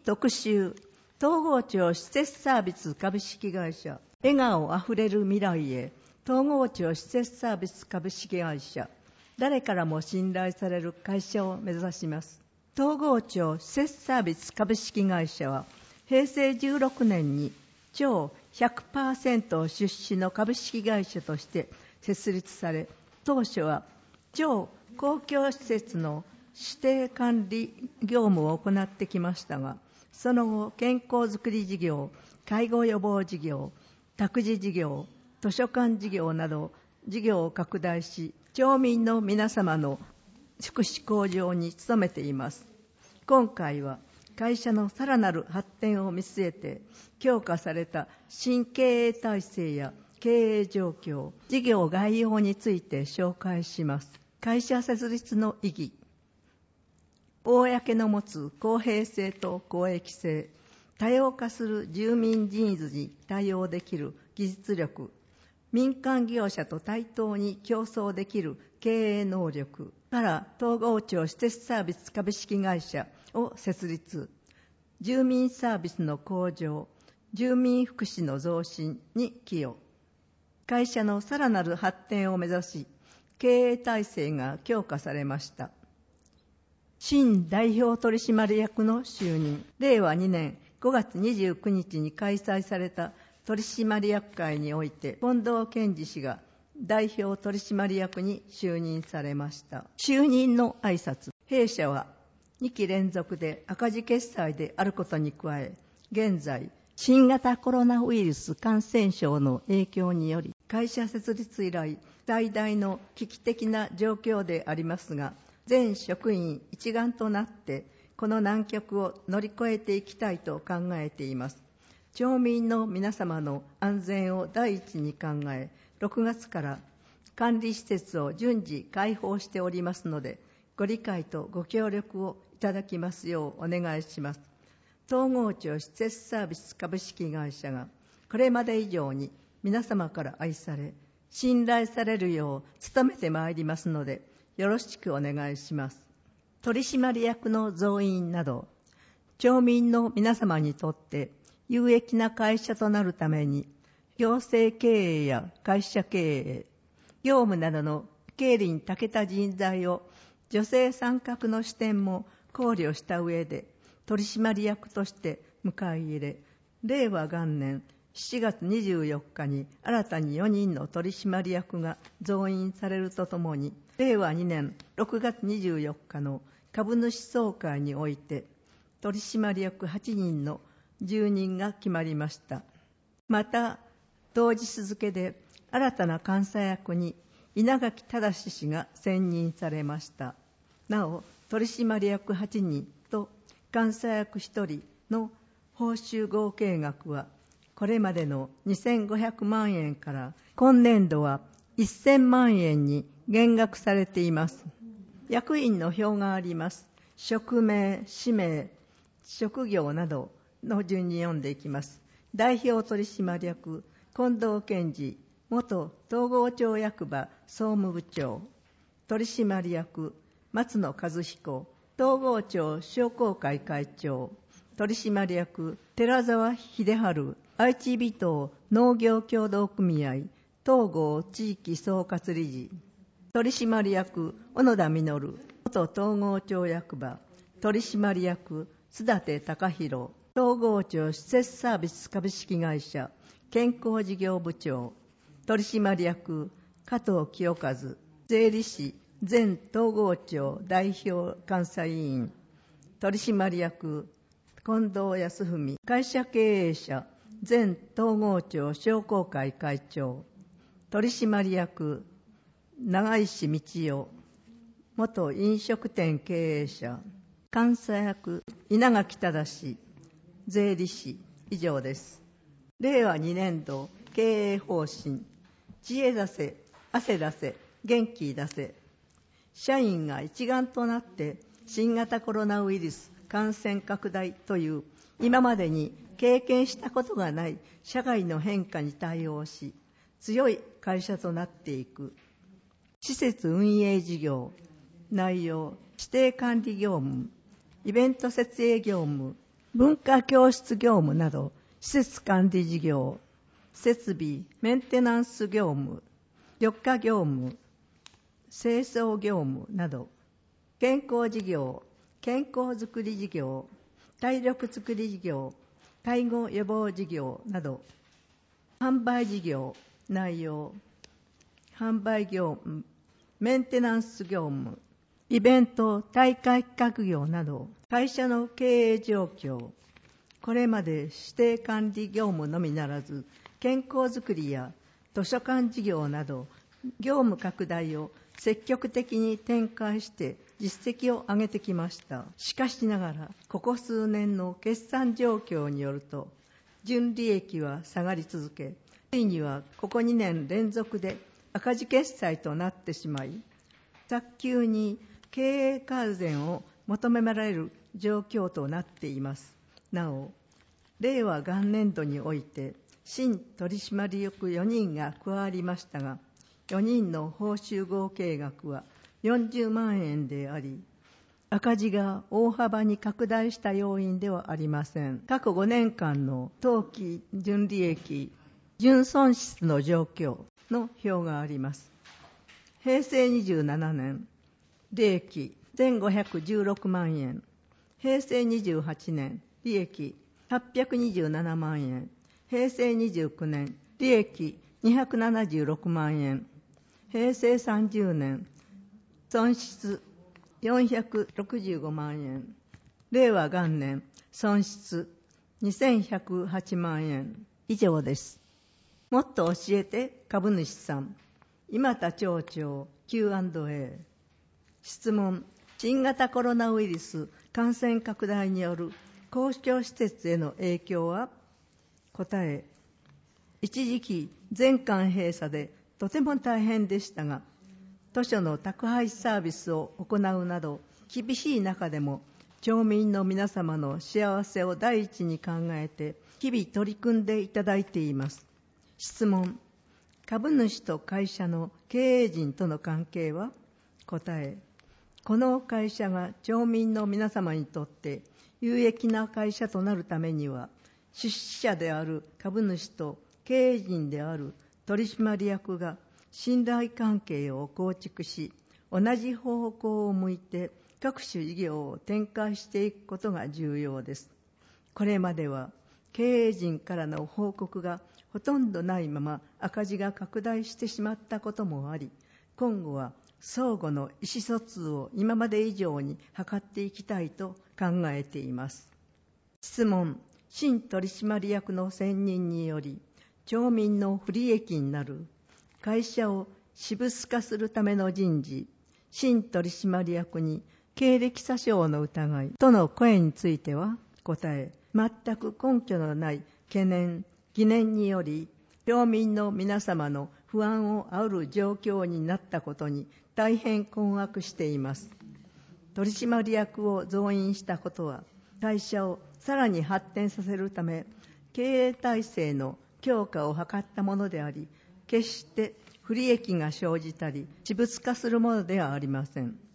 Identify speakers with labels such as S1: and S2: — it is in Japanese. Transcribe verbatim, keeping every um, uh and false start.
S1: 特集、東郷町施設サービス株式会社、笑顔あふれる未来へ、東郷町施設サービス株式会社、誰からも信頼される会社を目指します。東郷町施設サービス株式会社は、へいせいじゅうろくねんに町 ひゃくパーセント 出資の株式会社として設立され、当初は町公共施設の指定管理業務を行ってきましたが、その後、健康づくり事業、介護予防事業、託児事業、図書館事業など事業を拡大し、町民の皆様の福祉向上に努めています。今回は会社のさらなる発展を見据えて、強化された新経営体制や経営状況、事業概要について紹介します。会社設立の意義、公の持つ公平性と公益性、多様化する住民ニーズに対応できる技術力、民間業者と対等に競争できる経営能力から東郷町施設サービス株式会社を設立、住民サービスの向上、住民福祉の増進に寄与。会社のさらなる発展を目指し、経営体制が強化されました。新代表取締役の就任、れいわにねんごがつにじゅうくにちに開催された取締役会において、近藤健二氏が代表取締役に就任されました。就任の挨拶、弊社はにき連続で赤字決済であることに加え、現在、新型コロナウイルス感染症の影響により、会社設立以来最大の危機的な状況でありますが、全職員一丸となってこの難局を乗り越えていきたいと考えています。町民の皆様の安全を第一に考え、ろくがつから管理施設を順次開放しておりますので、ご理解とご協力をいただきますようお願いします。東郷町施設サービス株式会社がこれまで以上に皆様から愛され、信頼されるよう努めてまいりますので、よろしくお願いします。取締役の増員など、町民の皆様にとって有益な会社となるために、行政経営や会社経営、業務などの経理に長けた人材を女性参画の視点も考慮した上で、取締役として迎え入れ、れいわ元年しちがつにじゅうよっかに新たによにんの取締役が増員されるとともに、れいわにねんろくがつにじゅうよっかの株主総会において、取締役はちにんの就任が決まりました。また、同日付で新たな監査役に稲垣忠氏が選任されました。なお、取締役はちにんと監査役ひとりの報酬合計額は、これまでのにせんごひゃくまんえんから今年度はせんまんえんに減額されています。役員の表があります。職名、氏名、職業などの順に読んでいきます。代表取締役、近藤健二、元東郷町役場総務部長。取締役、松野和彦、東郷町商工会会長。取締役、寺澤秀治、愛知美東農業協同組合東郷地域総括理事。取締役、小野田実、元東郷町役場。取締役、津立隆弘、東郷町施設サービス株式会社健康事業部長。取締役、加藤清和、税理士、前東郷町代表監査委員。取締役、近藤康文、会社経営者、前東郷町商工会会長。取締役、長石道夫、元飲食店経営者。監査役、稲垣忠、税理士。以上です。れいわにねんど経営方針、知恵出せ、汗出せ、元気出せ。社員が一丸となって新型コロナウイルス感染拡大という今までに経験したことがない社会の変化に対応し、強い会社となっていく。施設運営事業、内容、指定管理業務、イベント設営業務、 文化教室業務など施設管理事業、設備メンテナンス業務、緑化業務、清掃業務など、健康事業、健康づくり事業、体力づくり事業、介護予防事業など、販売事業、内容、販売業務、メンテナンス業務、イベント・大会企画業など、会社の経営状況、これまで指定管理業務のみならず、健康づくりや図書館事業など、業務拡大を積極的に展開して実績を上げてきました。しかしながら、ここ数年の決算状況によると、純利益は下がり続け、ついにはここにねん連続で赤字決済となってしまい、早急に経営改善を求められる状況となっています。なお、令和元年度において、新取締役よにんが加わりましたが、よにんの報酬合計額はよんじゅうまんえんであり、赤字が大幅に拡大した要因ではありません。過去ごねんかんの当期純利益、純損失の状況の表があります。へいせいにじゅうななねん、利益せんごひゃくじゅうろくまんえん、へいせいにじゅうはちねん、利益はっぴゃくにじゅうななまんえん、へいせいにじゅうきゅうねん、利益にひゃくななじゅうろくまんえん、へいせいさんじゅうねん、損失よんひゃくろくじゅうごまんえん、令和元年、損失にせんひゃくはちまんえん。以上です。もっと教えて株主さん、今田町長 キューアンドエー。質問、新型コロナウイルス感染拡大による公共施設への影響は？答え、一時期全館閉鎖でとても大変でしたが、図書の宅配サービスを行うなど厳しい中でも町民の皆様の幸せを第一に考えて日々取り組んでいただいています。質問、株主と会社の経営陣との関係は？答え、この会社が町民の皆様にとって有益な会社となるためには、出資者である株主と経営陣である取締役が信頼関係を構築し、同じ方向を向いて各種事業を展開していくことが重要です。これまでは経営陣からの報告がほとんどないまま赤字が拡大してしまったこともあり、今後は相互の意思疎通を今まで以上に図っていきたいと考えています。質問、新取締役の選任により、町民の不利益になる会社を私物化するための人事、新取締役に経歴詐称の疑いとの声については、答え、全く根拠のない懸念、疑念により、町民の皆様の不安を煽る状況になったことに大変困惑しています。取締役を増員したことは、会社をさらに発展させるため、経営体制の強化を図ったものであり、決して不利益が生じたり、私物化するものではありません。